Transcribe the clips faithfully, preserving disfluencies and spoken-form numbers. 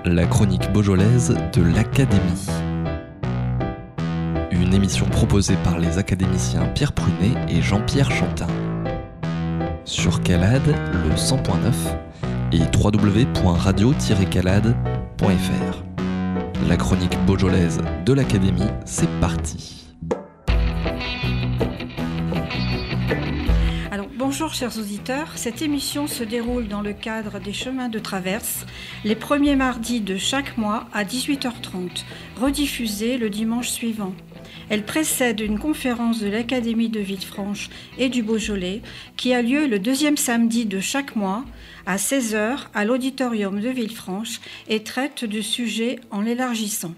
La chronique beaujolaise de l'Académie. Une émission proposée par les académiciens Pierre Prunet et Jean-Pierre Chantin. Sur Calade, le cent point neuf et w w w point radio tiret calade point f r. La chronique beaujolaise de l'Académie, c'est parti. Alors, bonjour chers auditeurs, cette émission se déroule dans le cadre des chemins de traverse, les premiers mardis de chaque mois à dix-huit heures trente, rediffusée le dimanche suivant. Elle précède une conférence de l'Académie de Villefranche et du Beaujolais qui a lieu le deuxième samedi de chaque mois à seize heures à l'auditorium de Villefranche et traite du sujet en l'élargissant.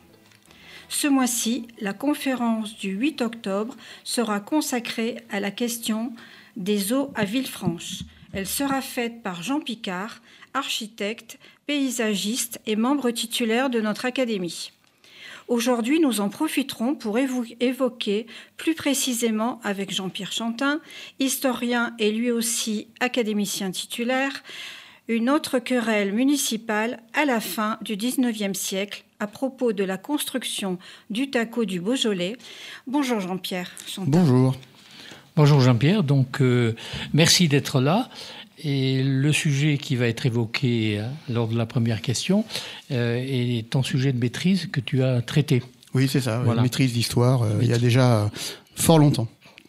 Ce mois-ci, la conférence du huit octobre sera consacrée à la question des eaux à Villefranche. Elle sera faite par Jean Picard, architecte, paysagiste et membre titulaire de notre Académie. Aujourd'hui, nous en profiterons pour évo- évoquer plus précisément avec Jean-Pierre Chantin, historien et lui aussi académicien titulaire, une autre querelle municipale à la fin du dix-neuvième siècle à propos de la construction du Taco du Beaujolais. Bonjour Jean-Pierre Chantin. Bonjour. Bonjour Jean-Pierre, donc euh, merci d'être là. Et le sujet qui va être évoqué euh, lors de la première question euh, est ton sujet de maîtrise que tu as traité. Oui, c'est ça, Voilà. une maîtrise d'histoire, euh, il y a déjà euh, fort longtemps.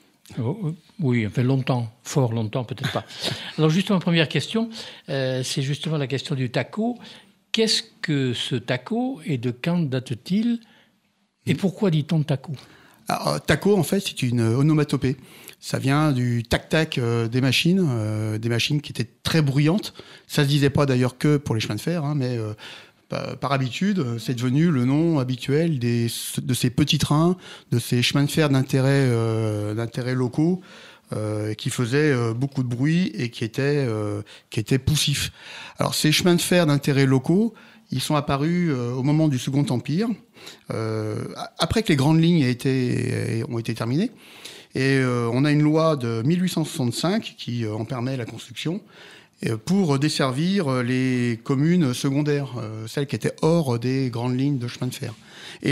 Oh, oui, enfin longtemps, fort longtemps, peut-être pas. Alors justement, première question, euh, c'est justement la question du taco. Qu'est-ce que ce taco et de quand date-t-il et pourquoi dit-on taco ? Alors, taco, en fait, c'est une onomatopée. Ça vient du tac-tac euh, des machines, euh, des machines qui étaient très bruyantes. Ça se disait pas d'ailleurs que pour les chemins de fer, hein, mais euh, par, par habitude, c'est devenu le nom habituel des, de ces petits trains, de ces chemins de fer d'intérêt, euh, d'intérêt locaux, euh, qui faisaient euh, beaucoup de bruit et qui étaient, euh, qui étaient poussifs. Alors, ces chemins de fer d'intérêt locaux, ils sont apparus euh, au moment du Second Empire, euh, après que les grandes lignes aient été, ont été terminées. Et euh, on a une loi de mille huit cent soixante-cinq qui euh, en permet la construction euh, pour desservir les communes secondaires, euh, celles qui étaient hors des grandes lignes de chemin de fer. Et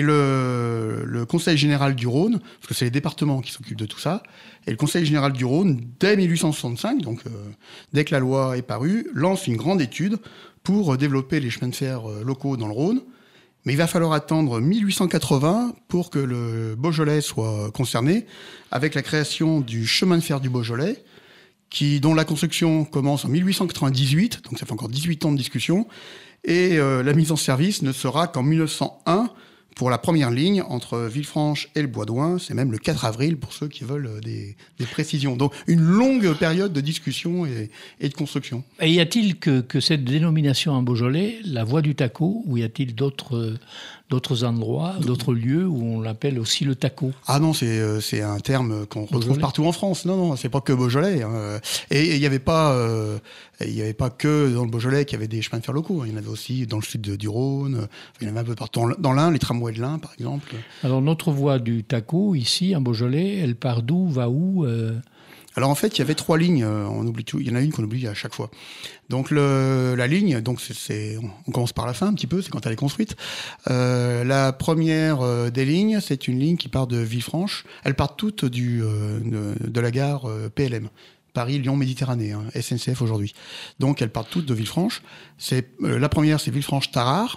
le, le Conseil général du Rhône, parce que c'est les départements qui s'occupent de tout ça, et le Conseil général du Rhône, dès mille huit cent soixante-cinq, donc euh, dès que la loi est parue, lance une grande étude pour développer les chemins de fer euh, locaux dans le Rhône. Mais il va falloir attendre mille huit cent quatre-vingts pour que le Beaujolais soit concerné, avec la création du chemin de fer du Beaujolais, qui, dont la construction commence en mille huit cent quatre-vingt-dix-huit, donc ça fait encore dix-huit ans de discussion, et euh, la mise en service ne sera qu'en mille neuf cent un pour la première ligne entre Villefranche et le Bois-d'Oing. C'est même le quatre avril pour ceux qui veulent des, des précisions. Donc une longue période de discussion et, et de construction. Et y a-t-il que, que cette dénomination en Beaujolais, la voie du taco, ou y a-t-il d'autres, d'autres endroits, d'autres lieux où on l'appelle aussi le taco ? Ah non, c'est, euh, c'est un terme qu'on retrouve Beaujolais. partout en France. Non, non, c'est pas que Beaujolais. Hein. Et il n'y avait pas, euh, il y avait pas que dans le Beaujolais qu'il y avait des chemins de fer locaux. Il y en avait aussi dans le sud de, du Rhône. Il y en avait un peu partout. Dans l'Ain, les tramways de l'Ain, par exemple. Alors notre voie du taco, ici, en Beaujolais, elle part d'où, va où euh... Alors en fait, il y avait trois lignes. On oublie tout. Il y en a une qu'on oublie à chaque fois. Donc le, la ligne, donc c'est, c'est, on commence par la fin un petit peu. C'est quand elle est construite. Euh, la première euh, des lignes, c'est une ligne qui part de Villefranche. Elles partent toutes du euh, de, de la gare euh, P L M. Paris-Lyon-Méditerranée, hein, S N C F aujourd'hui. Donc elles partent toutes de Villefranche. C'est euh, la première, c'est Villefranche-Tarare.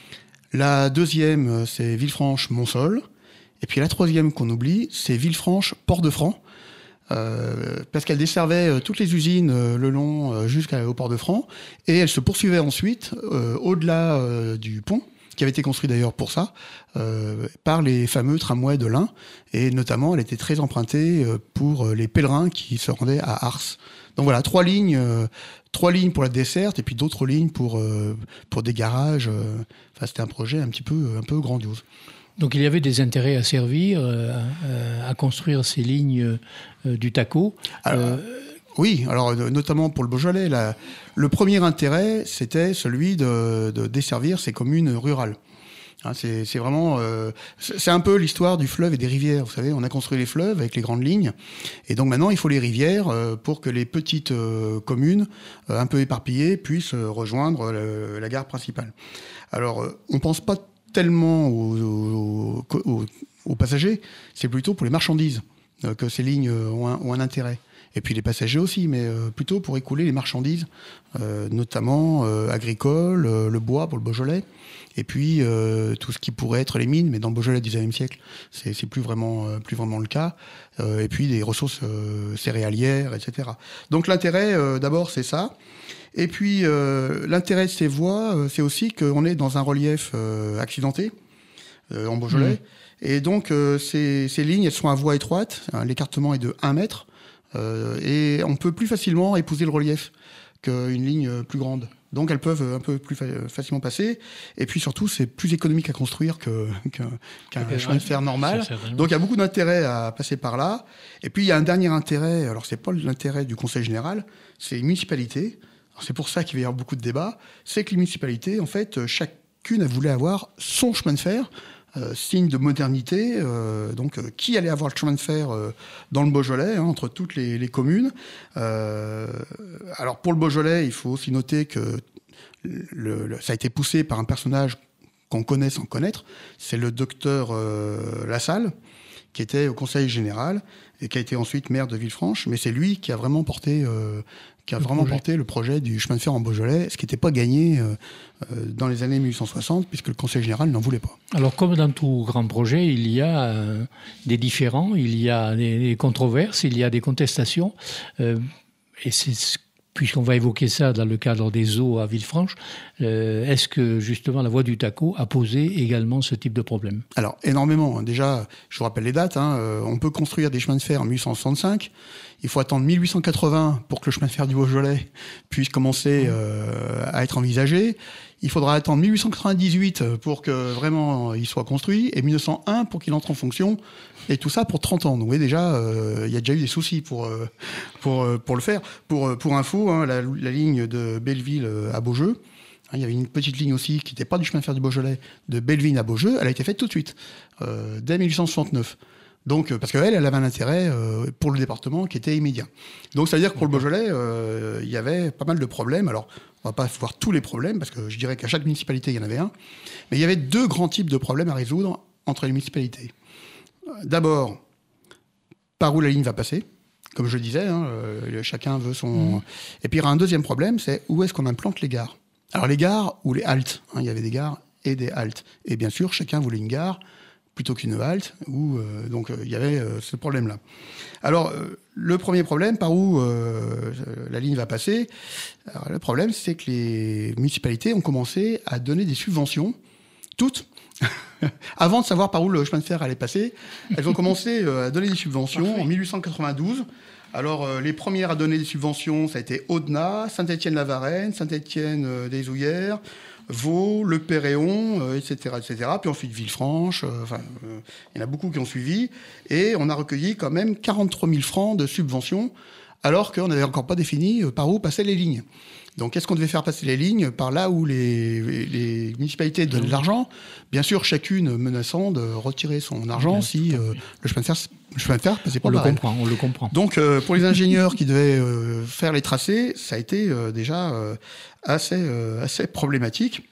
La deuxième, c'est Villefranche-Montsol. Et puis la troisième qu'on oublie, c'est Villefranche-Port-de-Franc. Euh, parce qu'elle desservait euh, toutes les usines euh, le long euh, jusqu'au Port-de-Franc. Et elle se poursuivait ensuite euh, au-delà euh, du pont, qui avait été construit d'ailleurs pour ça, euh, par les fameux tramways de l'Ain. Et notamment, elle était très empruntée euh, pour euh, les pèlerins qui se rendaient à Ars. Donc voilà, trois lignes, euh, trois lignes pour la desserte et puis d'autres lignes pour, euh, pour des garages. Euh, enfin, c'était un projet un petit peu, un peu grandiose. Donc il y avait des intérêts à servir, euh, euh, à construire ces lignes euh, du taco. Alors, euh, oui, alors notamment pour le Beaujolais, la, le premier intérêt, c'était celui de, de desservir ces communes rurales. Hein, c'est, c'est vraiment, euh, c'est un peu l'histoire du fleuve et des rivières. Vous savez, on a construit les fleuves avec les grandes lignes, et donc maintenant il faut les rivières euh, pour que les petites euh, communes, euh, un peu éparpillées, puissent euh, rejoindre le, la gare principale. Alors, euh, on pense pas tellement aux, aux, aux, aux passagers, c'est plutôt pour les marchandises euh, que ces lignes ont un, ont un intérêt. Et puis les passagers aussi, mais euh, plutôt pour écouler les marchandises, euh, notamment euh, agricoles, euh, le bois pour le Beaujolais, et puis euh, tout ce qui pourrait être les mines, mais dans le Beaujolais du dix-neuvième siècle, c'est, c'est plus vraiment, euh, plus vraiment le cas. Euh, et puis des ressources euh, céréalières, et cetera. Donc l'intérêt, euh, d'abord, c'est ça. Et puis euh, l'intérêt de ces voies, euh, c'est aussi qu'on est dans un relief euh, accidenté euh, en Beaujolais. Mmh. Et donc euh, ces, ces lignes, elles sont à voie étroite. Hein, l'écartement est de un mètre. Euh, et on peut plus facilement épouser le relief qu'une ligne plus grande. Donc elles peuvent un peu plus fa- facilement passer. Et puis surtout, c'est plus économique à construire que, que, qu'un okay, chemin de fer normal. Donc il y a beaucoup d'intérêt à passer par là. Et puis il y a un dernier intérêt, alors c'est pas l'intérêt du Conseil général, c'est les municipalités. Alors, c'est pour ça qu'il va y avoir beaucoup de débats. C'est que les municipalités, en fait, chacune voulait avoir son chemin de fer. Euh, signe de modernité, euh, donc euh, qui allait avoir le chemin de fer euh, dans le Beaujolais, hein, entre toutes les, les communes. Euh, alors pour le Beaujolais, il faut aussi noter que le, le, ça a été poussé par un personnage qu'on connaît sans connaître, c'est le docteur euh, Lassalle, qui était au Conseil général et qui a été ensuite maire de Villefranche, mais c'est lui qui a vraiment porté, euh, qui a le vraiment projet. porté le projet du chemin de fer en Beaujolais, ce qui n'était pas gagné euh, dans les années mille huit cent soixante, puisque le Conseil général n'en voulait pas. Alors, comme dans tout grand projet, il y a euh, des différends, il y a des, des controverses, il y a des contestations, euh, et c'est ce puisqu'on va évoquer ça dans le cadre des eaux à Villefranche, euh, est-ce que justement la voie du Taco a posé également ce type de problème ? Alors énormément. Déjà, je vous rappelle les dates. Hein, euh, on peut construire des chemins de fer en mille huit cent soixante-cinq. Il faut attendre mille huit cent quatre-vingts pour que le chemin de fer du Beaujolais puisse commencer euh, à être envisagé. Il faudra attendre mille huit cent quatre-vingt-dix-huit pour que vraiment il soit construit, et mille neuf cent un pour qu'il entre en fonction, et tout ça pour trente ans. Donc vous voyez déjà, euh, il y a déjà eu des soucis pour, euh, pour, euh, pour le faire. Pour, pour info, hein, la, la ligne de Belleville à Beaujeu, hein, il y avait une petite ligne aussi qui n'était pas du chemin de fer du Beaujolais, de Belleville à Beaujeu, elle a été faite tout de suite, euh, dès mille huit cent soixante-neuf. Donc, parce qu'elle, elle avait un intérêt euh, pour le département qui était immédiat. Donc, ça veut dire que pour le Beaujolais, euh, il y avait pas mal de problèmes. Alors, on va pas voir tous les problèmes, parce que je dirais qu'à chaque municipalité, il y en avait un. Mais il y avait deux grands types de problèmes à résoudre entre les municipalités. D'abord, par où la ligne va passer. Comme je le disais, hein, euh, chacun veut son... Mmh. Et puis, il y aura un deuxième problème, c'est où est-ce qu'on implante les gares. Alors, les gares ou les haltes. Hein, il y avait des gares et des haltes. Et bien sûr, chacun voulait une gare plutôt qu'une halte, où euh, donc il euh, y avait euh, ce problème-là. Alors, euh, le premier problème, par où euh, la ligne va passer, alors, le problème, c'est que les municipalités ont commencé à donner des subventions, toutes, avant de savoir par où le chemin de fer allait passer. Elles ont commencé euh, à donner des subventions Parfait. en mille huit cent quatre-vingt-douze. Alors, euh, les premières à donner des subventions, ça a été Audenat, Saint-Étienne-la-Varenne, Saint-Étienne-des-Ouillères, Vaud, Le Perréon, euh, et cetera, et cetera. Puis ensuite Villefranche. Euh, enfin, euh, il y en a beaucoup qui ont suivi. Et on a recueilli quand même quarante-trois mille francs de subventions, alors qu'on n'avait encore pas défini par où passaient les lignes. Donc, est-ce qu'on devait faire passer les lignes par là où les, les municipalités donnent de l'argent ? Bien sûr, chacune menaçant de retirer son argent Bien, si euh, le chemin de fer, le chemin de fer passait pas on par le elle. comprend, on le comprend. Donc, euh, pour les ingénieurs qui devaient euh, faire les tracés, ça a été euh, déjà euh, assez, euh, assez problématique.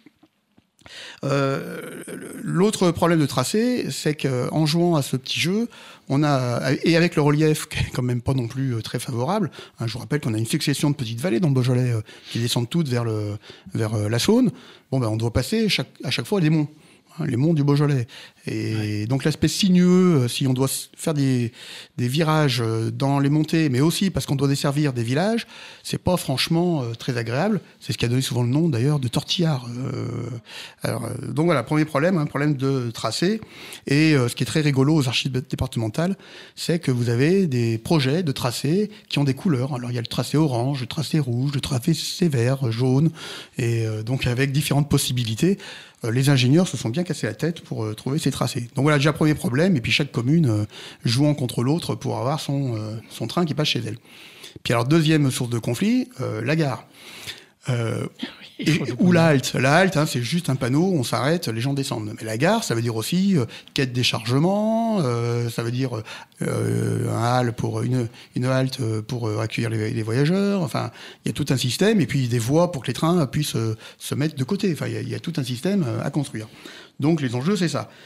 Euh, l'autre problème de tracé, c'est qu'en jouant à ce petit jeu, on a, et avec le relief qui est quand même pas non plus très favorable, hein, je vous rappelle qu'on a une succession de petites vallées dans le Beaujolais euh, qui descendent toutes vers, le, vers euh, la Saône. Bon, ben, on doit passer chaque, à chaque fois des monts, hein, les monts du Beaujolais. Et ouais. donc l'aspect sinueux, si on doit faire des, des virages dans les montées, mais aussi parce qu'on doit desservir des villages, c'est pas franchement euh, très agréable. C'est ce qui a donné souvent le nom d'ailleurs de tortillard. Euh, alors, euh, donc voilà, premier problème, un problème de tracé. Et euh, ce qui est très rigolo aux archives départementales, c'est que vous avez des projets de tracés qui ont des couleurs. Alors il y a le tracé orange, le tracé rouge, le tracé vert, jaune, et euh, donc avec différentes possibilités. Euh, les ingénieurs se sont bien cassés la tête pour euh, trouver ces tracés. Donc voilà déjà premier problème, et puis chaque commune euh, jouant contre l'autre pour avoir son, euh, son train qui passe chez elle. Puis alors deuxième source de conflit, euh, la gare. Euh, et, ou la halte. La halte, hein, c'est juste un panneau, on s'arrête, les gens descendent. Mais la gare, ça veut dire aussi euh, quai de déchargement, euh, ça veut dire euh, un hall pour une, une halte pour euh, accueillir les, les voyageurs. Enfin, il y a tout un système, et puis des voies pour que les trains puissent euh, se mettre de côté. Enfin, il y, y a tout un système euh, à construire. Donc les enjeux, c'est ça.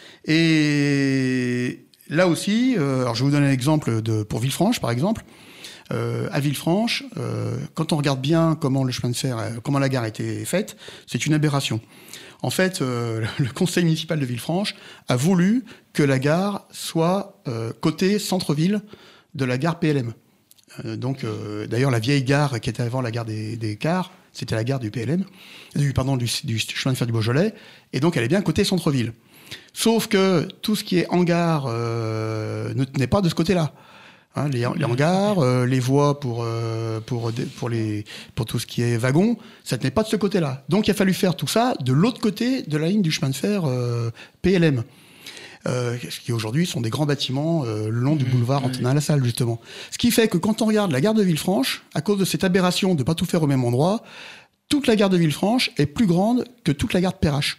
Et là aussi, euh, alors je vais vous donner un exemple de, pour Villefranche, par exemple. Euh, à Villefranche, euh, quand on regarde bien comment le chemin de fer, euh, comment la gare a été faite, c'est une aberration. En fait, euh, le conseil municipal de Villefranche a voulu que la gare soit euh, côté centre-ville de la gare P L M. Euh, donc, euh, d'ailleurs, la vieille gare qui était avant la gare des, des cars, c'était la gare du P L M, du, pardon, du, du chemin de fer du Beaujolais, et donc elle est bien côté centre-ville. Sauf que tout ce qui est hangar euh, ne tenait pas de ce côté-là. Hein, les, les hangars, euh, les voies pour, euh, pour, pour, les, pour tout ce qui est wagon, ça tenait pas de ce côté-là. Donc il a fallu faire tout ça de l'autre côté de la ligne du chemin de fer euh, P L M. Euh, ce qui aujourd'hui sont des grands bâtiments euh, le long du boulevard Antonin-Lassalle, justement. Ce qui fait que quand on regarde la gare de Villefranche, à cause de cette aberration de ne pas tout faire au même endroit, toute la gare de Villefranche est plus grande que toute la gare de Perrache.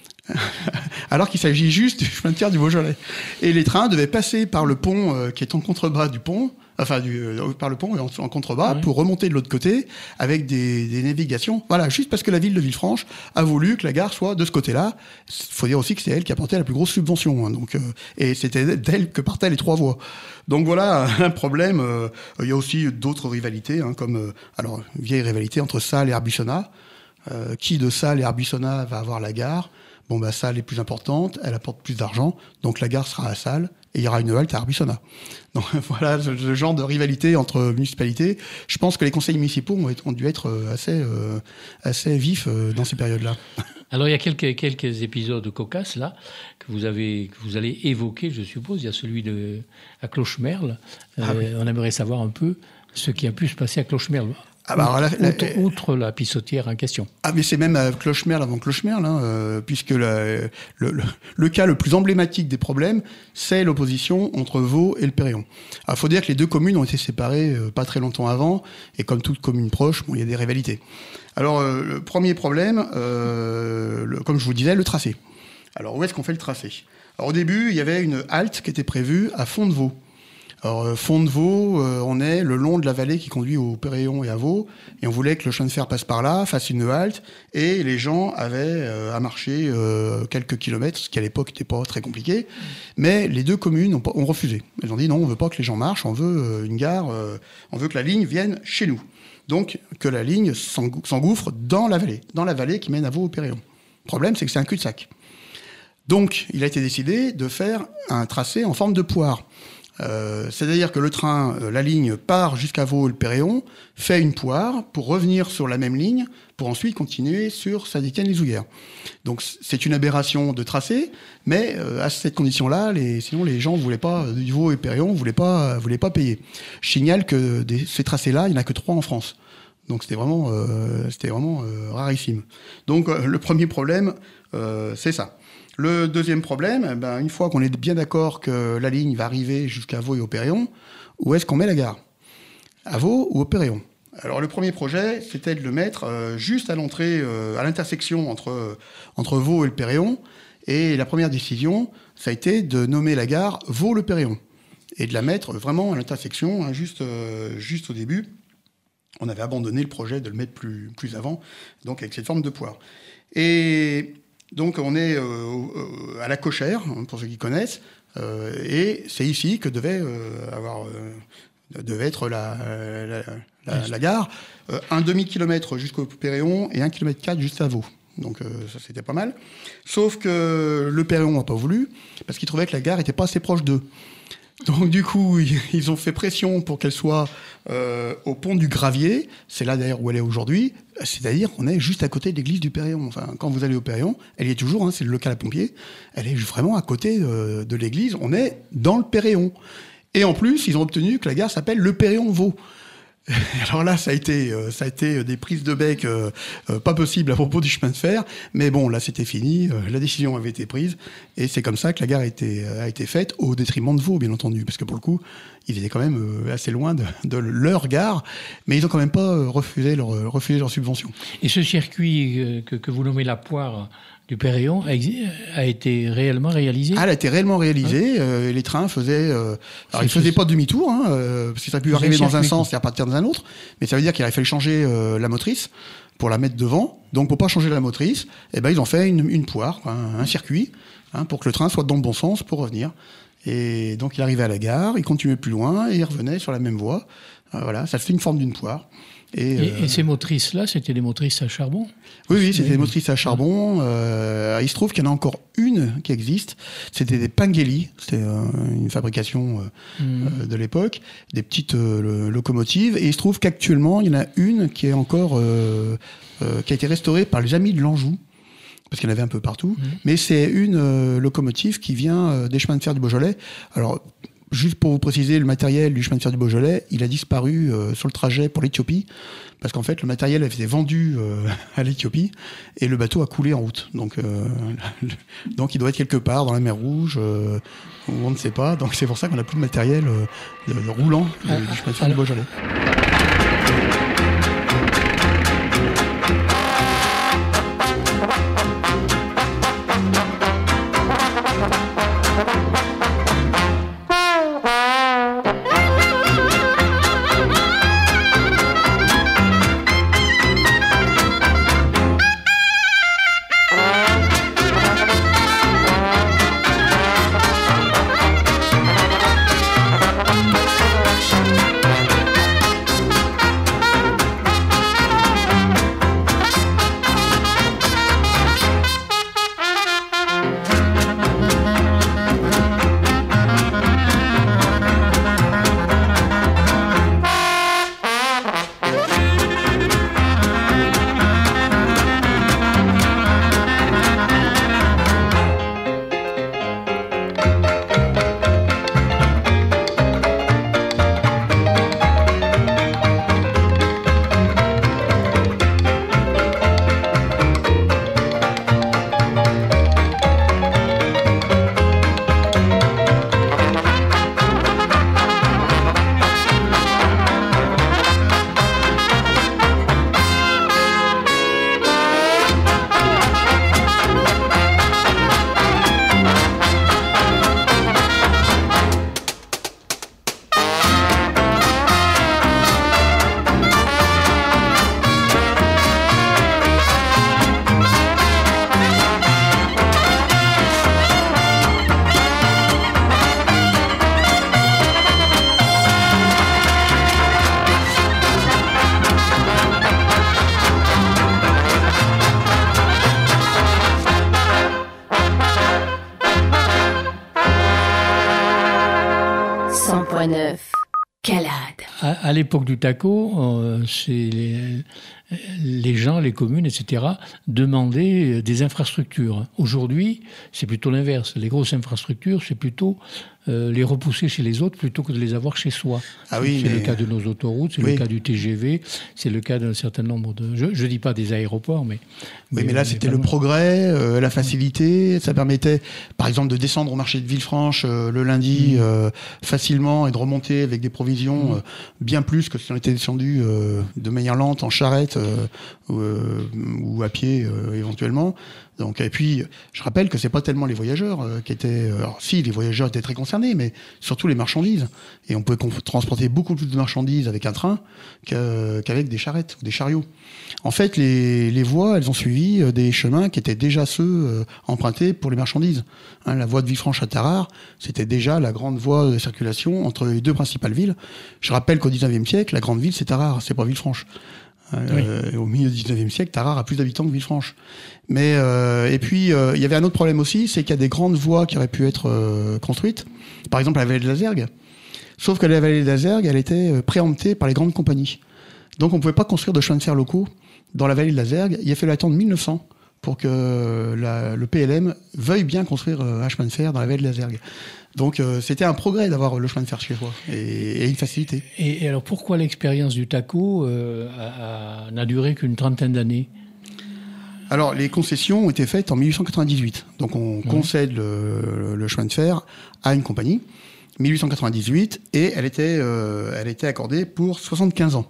Alors qu'il s'agit juste du chemin de fer du Beaujolais. Et les trains devaient passer par le pont euh, qui est en contrebas du pont, enfin du, euh, par le pont en, en contrebas, oui. Pour remonter de l'autre côté avec des, des navigations. Voilà, juste parce que la ville de Villefranche a voulu que la gare soit de ce côté-là. Il faut dire aussi que c'est elle qui apportait la plus grosse subvention. Hein, donc, euh, et c'était d'elle que partaient les trois voies. Donc voilà un problème. Euh, il y a aussi d'autres rivalités, hein, comme euh, alors une vieille rivalité entre Salles et Arbussonnat. Euh, qui de Salles et Arbussonnat va avoir la gare? Bon, bah, Salles est plus importante, elle apporte plus d'argent, donc la gare sera à Salles, et il y aura une halte à Arbussonnat. Donc voilà, ce, ce genre de rivalité entre municipalités. Je pense que les conseils municipaux ont, ont dû être assez, euh, assez vifs euh, dans ces périodes-là. Alors il y a quelques, quelques épisodes cocasses, là, que vous, avez, que vous allez évoquer, je suppose. Il y a celui de, à Clochemerle. Euh, ah oui. On aimerait savoir un peu ce qui a pu se passer à Clochemerle. Ah bah alors là, outre, la, outre la pissotière en question. Ah mais c'est même à Clochemerle avant Clochemerle, hein, euh, puisque la, le, le, le cas le plus emblématique des problèmes, c'est l'opposition entre Vaux et le Péréon. Alors il faut dire que les deux communes ont été séparées euh, pas très longtemps avant, et comme toute commune proche, bon, il y a des rivalités. Alors euh, le premier problème, euh, le, comme je vous disais, le tracé. Alors où est-ce qu'on fait le tracé? Alors au début, il y avait une halte qui était prévue à Fond-de-Vaux. Alors, Fond-de-Vaux, euh, on est le long de la vallée qui conduit au Péréon et à Vaux, et on voulait que le chemin de fer passe par là, fasse une halte, et les gens avaient euh, à marcher euh, quelques kilomètres, ce qui à l'époque n'était pas très compliqué, mais les deux communes ont, ont refusé. Elles ont dit non, on veut pas que les gens marchent, on veut euh, une gare, euh, on veut que la ligne vienne chez nous. Donc, que la ligne s'engouffre dans la vallée, dans la vallée qui mène à Vaux au Péréon. Le problème, c'est que c'est un cul-de-sac. Donc, il a été décidé de faire un tracé en forme de poire. Euh, c'est-à-dire que le train, euh, la ligne part jusqu'à Vaux et le Péréon, fait une poire pour revenir sur la même ligne, pour ensuite continuer sur Saint-Étienne-les-Ouillères. Donc c'est une aberration de tracé, mais euh, à cette condition-là, les, sinon les gens voulaient pas, du Vaux et Péréon, voulaient pas, voulaient pas payer. Je signale que des, ces tracés-là, il n'y en a que trois en France. Donc c'était vraiment, euh, c'était vraiment euh, rarissime. Donc euh, le premier problème, euh, c'est ça. Le deuxième problème, ben, une fois qu'on est bien d'accord que la ligne va arriver jusqu'à Vaux et au Péréon, où est-ce qu'on met la gare? À Vaux ou au Péréon? Alors le premier projet, c'était de le mettre euh, juste à l'entrée, euh, à l'intersection entre, euh, entre Vaux et le Péréon. Et la première décision, ça a été de nommer la gare Vaux-le-Péréon. Et de la mettre vraiment à l'intersection, hein, juste, euh, juste au début. On avait abandonné le projet de le mettre plus, plus avant, donc avec cette forme de poire. Et donc on est euh, à la Cochère, pour ceux qui connaissent, euh, et c'est ici que devait, euh, avoir, euh, devait être la, la, la, la gare. Euh, un demi-kilomètre jusqu'au Péréon et un kilomètre quatre juste à Vaux. Donc euh, ça c'était pas mal. Sauf que le Péréon n'a pas voulu, parce qu'il trouvait que la gare n'était pas assez proche d'eux. Donc du coup, ils ont fait pression pour qu'elle soit euh, au pont du Gravier. C'est là d'ailleurs où elle est aujourd'hui. C'est-à-dire qu'on est juste à côté de l'église du Péréon. Enfin, quand vous allez au Péréon, elle y est toujours, hein, c'est le local à pompiers. Elle est vraiment à côté euh, de l'église. On est dans le Péréon. Et en plus, ils ont obtenu que la gare s'appelle le Péréon-Vaux. Alors là, ça a été, euh, ça a été des prises de bec euh, euh, pas possibles à propos du chemin de fer. Mais bon, là, c'était fini. Euh, la décision avait été prise. Et c'est comme ça que la gare a été, a été faite, au détriment de Vaud, bien entendu. Parce que pour le coup, ils étaient quand même euh, assez loin de, de leur gare. Mais ils n'ont quand même pas euh, refusé, leur, euh, refusé leur subvention. Et ce circuit euh, que, que vous nommez la poire du Péréon a, a été réellement réalisé ? Ah, elle a été réellement réalisée. Hein euh, les trains faisaient... Euh, alors, ils ne faisaient pas demi-tour, hein, euh, parce que ça a pu arriver dans un sens et repartir dans un autre. Mais ça veut dire qu'il a fallu changer euh, la motrice pour la mettre devant. Donc, pour pas changer la motrice, eh ben, ils ont fait une, une poire, un, un circuit, hein, pour que le train soit dans le bon sens pour revenir. Et donc, il arrivait à la gare, il continuait plus loin et il revenait sur la même voie. Euh, voilà, ça fait une forme d'une poire. Et, et, euh, et ces motrices-là, c'était des motrices à charbon ? Oui, oui, c'était des motrices à charbon. Euh, il se trouve qu'il y en a encore une qui existe. C'était des Pengelly. C'était euh, une fabrication euh, mmh. euh, de l'époque. Des petites euh, locomotives. Et il se trouve qu'actuellement, il y en a une qui est encore... Euh, euh, qui a été restaurée par les Amis de l'Anjou. Parce qu'il y en avait un peu partout. Mmh. Mais c'est une euh, locomotive qui vient euh, des chemins de fer du Beaujolais. Alors... Juste pour vous préciser, le matériel du chemin de fer du Beaujolais, il a disparu euh, sur le trajet pour l'Éthiopie, parce qu'en fait, le matériel avait été vendu euh, à l'Éthiopie, et le bateau a coulé en route. Donc, euh, donc il doit être quelque part dans la mer Rouge, euh, où on ne sait pas. Donc c'est pour ça qu'on n'a plus de matériel euh, de, de roulant ah, du chemin de fer alors... du Beaujolais. À, à l'époque du taco, euh, c'est les, les gens, les communes, et cetera, demandaient des infrastructures. Aujourd'hui, c'est plutôt l'inverse. Les grosses infrastructures, c'est plutôt euh, les repousser chez les autres plutôt que de les avoir chez soi. Ah oui, c'est mais... le cas de nos autoroutes, c'est oui. le cas du T G V, c'est le cas d'un certain nombre de... Je ne dis pas des aéroports, mais... Oui, mais, mais là, c'était le progrès, euh, la facilité. Ça permettait, par exemple, de descendre au marché de Villefranche euh, le lundi mmh. euh, facilement et de remonter avec des provisions mmh. euh, bien plus que si on était descendu euh, de manière lente en charrette euh, ou, euh, ou à pied euh, éventuellement. Donc, et puis, je rappelle que c'est pas tellement les voyageurs euh, qui étaient... Alors si, les voyageurs étaient très concernés, mais surtout les marchandises. Et on pouvait transporter beaucoup plus de marchandises avec un train qu'avec des charrettes ou des chariots. En fait, les, les voies, elles ont suivi des chemins qui étaient déjà ceux euh, empruntés pour les marchandises. Hein, la voie de Villefranche à Tarare, c'était déjà la grande voie de circulation entre les deux principales villes. Je rappelle qu'au dix-neuvième siècle, la grande ville, c'est Tarare, c'est pas Villefranche. Euh, oui. Au milieu du dix-neuvième siècle, Tarare a plus d'habitants que Villefranche. Mais euh, et puis euh, il y avait un autre problème aussi, c'est qu'il y a des grandes voies qui auraient pu être euh, construites. Par exemple, la vallée de la Zergue. Sauf que la vallée de la Zergue, elle était euh, préemptée par les grandes compagnies. Donc on pouvait pas construire de chemins de fer locaux dans la vallée de la Zergue. Il a fallu attendre mille neuf cents pour que la, le P L M veuille bien construire euh, un chemin de fer dans la vallée de la Zergue. Donc euh, c'était un progrès d'avoir le chemin de fer chez soi et, et une facilité. Et, et alors pourquoi l'expérience du TACO euh, a, a, n'a duré qu'une trentaine d'années ? Alors les concessions ont été faites en mille huit cent quatre-vingt-dix-huit. Donc on mmh. concède le, le chemin de fer à une compagnie, mille huit cent quatre-vingt-dix-huit, et elle était, euh, elle était accordée pour soixante-quinze ans.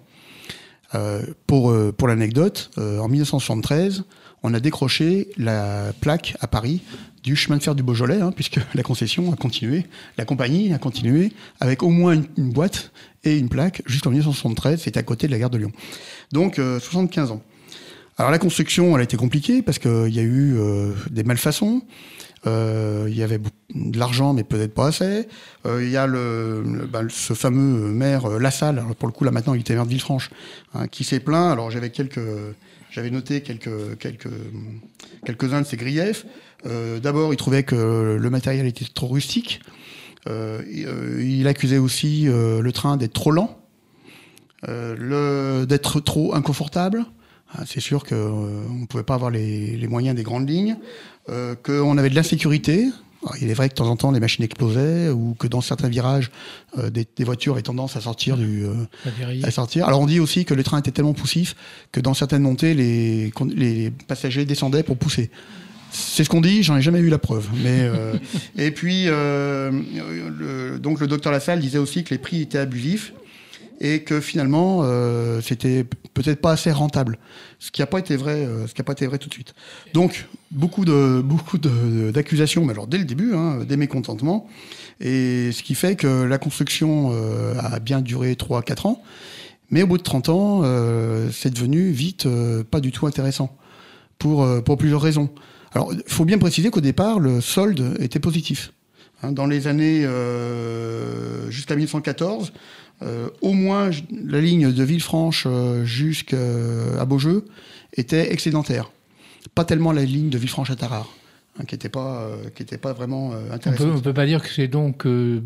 Euh, pour, euh, pour l'anecdote, euh, en mille neuf cent soixante-treize, on a décroché la plaque à Paris du chemin de fer du Beaujolais, hein, puisque la concession a continué, la compagnie a continué avec au moins une, une boîte et une plaque jusqu'en mille neuf cent soixante-treize, c'était à côté de la gare de Lyon. Donc euh, soixante-quinze ans. Alors la construction, elle a été compliquée parce qu'il y a eu euh, des malfaçons, euh, il y avait de l'argent mais peut-être pas assez. Euh, il y a le, le, bah, ce fameux maire euh, Lassalle, alors pour le coup là maintenant il était maire de Villefranche, hein, qui s'est plaint. Alors j'avais quelques, j'avais noté quelques quelques quelques-uns de ses griefs. Euh, d'abord, il trouvait que le matériel était trop rustique. Euh, il accusait aussi euh, le train d'être trop lent, euh, le, d'être trop inconfortable. C'est sûr qu'on euh, ne pouvait pas avoir les, les moyens des grandes lignes, euh, qu'on avait de l'insécurité. Alors, il est vrai que de temps en temps, les machines explosaient, ou que dans certains virages, euh, des, des voitures avaient tendance à sortir du, euh, à sortir. Alors on dit aussi que le train était tellement poussif que dans certaines montées, les, les passagers descendaient pour pousser. C'est ce qu'on dit, j'en ai jamais eu la preuve. Mais euh, et puis, euh, le, donc le docteur Lassalle disait aussi que les prix étaient abusifs et que finalement, euh, c'était peut-être pas assez rentable. Ce qui n'a pas été vrai, euh, ce qui n'a pas été vrai tout de suite. Donc beaucoup de beaucoup de, d'accusations, mais alors dès le début, hein, des mécontentements, et ce qui fait que la construction euh, a bien duré trois à quatre ans, mais au bout de trente ans, euh, c'est devenu vite euh, pas du tout intéressant pour euh, pour plusieurs raisons. Alors, il faut bien préciser qu'au départ, le solde était positif. Dans les années euh, jusqu'à mille neuf cent quatorze, euh, au moins la ligne de Villefranche euh, jusqu'à Beaujeu était excédentaire. Pas tellement la ligne de Villefranche à Tarare, hein, qui n'était pas, euh, qui était pas vraiment euh, intéressante. On ne peut pas dire que c'est donc euh,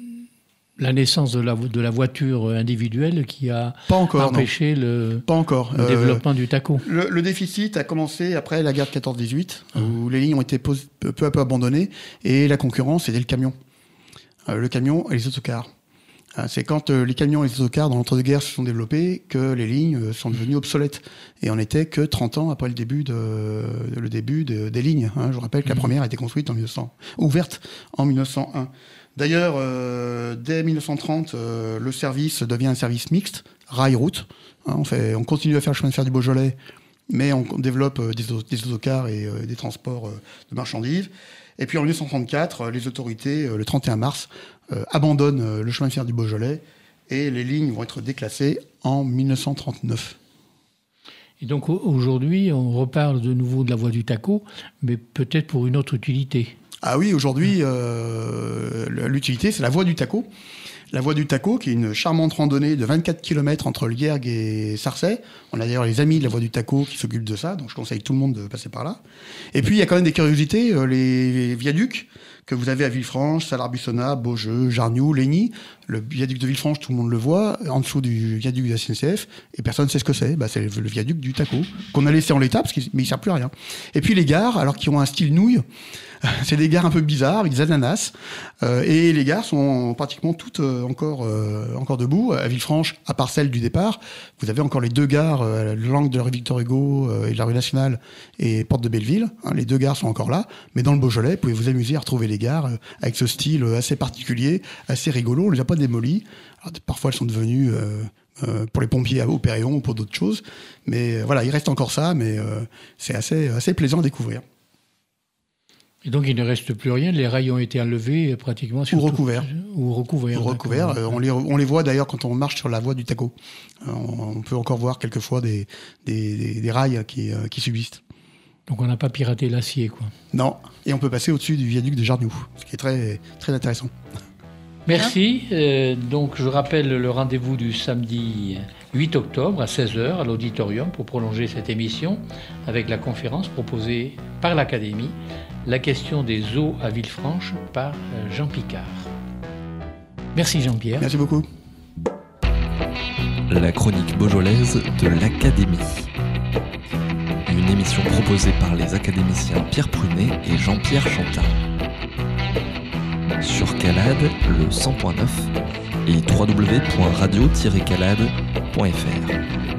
la naissance de la, de la voiture individuelle qui a pas encore, empêché non. le, pas encore. le euh, développement du TACO. Le, le déficit a commencé après la guerre de quatorze dix-huit, mmh. où les lignes ont été pos- peu à peu abandonnées, et la concurrence, c'était le camion. Euh, le camion et les autocars. Euh, c'est quand euh, les camions et les autocars, dans l'entre-deux-guerres, se sont développés, que les lignes euh, sont devenues obsolètes. Et on n'était que trente ans après le début, de, le début de, des lignes. Hein. Je vous rappelle que mmh. la première a été construite en mille neuf cents, ouverte en mille neuf cent un. D'ailleurs, euh, dès mille neuf cent trente, euh, le service devient un service mixte, rail-route. Hein, on, fait, on continue à faire le chemin de fer du Beaujolais, mais on, on développe euh, des, des autocars et euh, des transports euh, de marchandises. Et puis en mille neuf cent trente-quatre, euh, les autorités, euh, le trente et un mars, euh, abandonnent euh, le chemin de fer du Beaujolais et les lignes vont être déclassées en mille neuf cent trente-neuf. Et donc aujourd'hui, on reparle de nouveau de la voie du TACO, mais peut-être pour une autre utilité. Ah oui, aujourd'hui, euh, l'utilité, c'est la voie du TACO. La voie du TACO, qui est une charmante randonnée de vingt-quatre kilomètres entre Liergue et Sarcey. On a d'ailleurs les amis de la voie du TACO qui s'occupent de ça, donc je conseille tout le monde de passer par là. Et puis, il y a quand même des curiosités, euh, les viaducs que vous avez à Villefranche, Salars-Buissonnat, Beaujeu, Jarniou, Légny. Le viaduc de Villefranche, tout le monde le voit, en dessous du viaduc de la S N C F, et personne ne sait ce que c'est. Bah, c'est le, le viaduc du TACO, qu'on a laissé en l'état, parce qu'il, mais il ne sert plus à rien. Et puis les gares, alors qui ont un style nouille, c'est des gares un peu bizarres, avec des ananas, euh, et les gares sont pratiquement toutes euh, encore, euh, encore debout. À Villefranche, à part celle du départ, vous avez encore les deux gares, euh, l'angle de la rue Victor Hugo euh, et de la rue Nationale, et Porte de Belleville. Hein, les deux gares sont encore là, mais dans le Beaujolais, vous pouvez vous amuser à retrouver les gares euh, avec ce style assez particulier, assez rigolo. On les a pas démolies. Alors, parfois, elles sont devenues euh, euh, pour les pompiers au Péréon ou pour d'autres choses, mais euh, voilà, il reste encore ça, mais euh, c'est assez, assez plaisant à découvrir. Et donc il ne reste plus rien, les rails ont été enlevés pratiquement sur ou recouverts. Ou recouverts. Ou recouverts. Euh, on, les, on les voit d'ailleurs quand on marche sur la voie du TACO. Euh, on, on peut encore voir quelquefois des, des, des, des rails qui, euh, qui subsistent. Donc on n'a pas piraté l'acier, quoi. Non, et on peut passer au-dessus du viaduc de Jarniou, ce qui est très, très intéressant. Merci. Euh, donc je rappelle le rendez-vous du samedi huit octobre à seize heures à l'auditorium pour prolonger cette émission avec la conférence proposée par l'Académie, la question des eaux à Villefranche par Jean Picard. Merci Jean-Pierre. Merci beaucoup. La chronique beaujolaise de l'Académie. Une une émission proposée par les académiciens Pierre Prunet et Jean-Pierre Chantin. Sur Calade, le cent point neuf et w w w point radio tiret calade point f r.